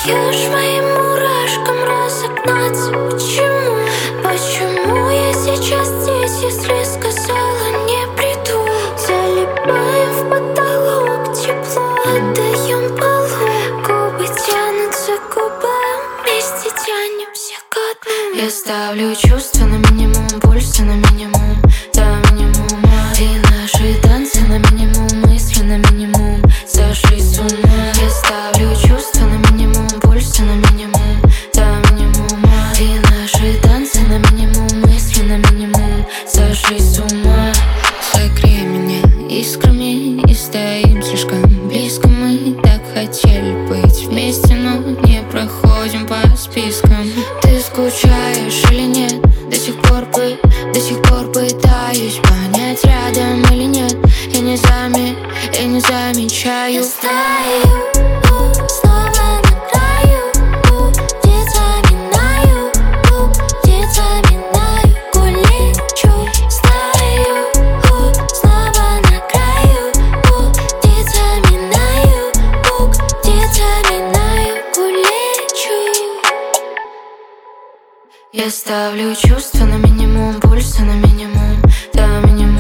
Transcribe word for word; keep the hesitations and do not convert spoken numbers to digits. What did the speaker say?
даешь моим мурашкам разогнаться. Почему? Почему я сейчас здесь, если сказала не приду? Залипаем в потолок, тепло отдаем полу. Губы тянутся к губам, вместе тянемся ко дну. Я ставлю чувства на минимум, пульса на минимум, до минимума. И наши танцы на минимум, мысли на минимум, сошли с ума. Я ставлю чувства на минимум, пульса на минимум, до минимума. И наши танцы на минимум, мысли на минимум, сошли с ума. Согрей меня искрами и стоим слишком близко. Мы так хотели быть вместе, но не проходим по спискам. Ты скучаешь или нет? До сих пор бы, до сих пор пытаюсь понять, рядом или нет. Я не зами, я не замечаю. Я стою, снова на краю, птица минаю, птица минаю, улечу. Стою, снова на краю, птица минаю, птица минаю, улечу. Я ставлю чувства на минимум, пульса на минимум, до минимума.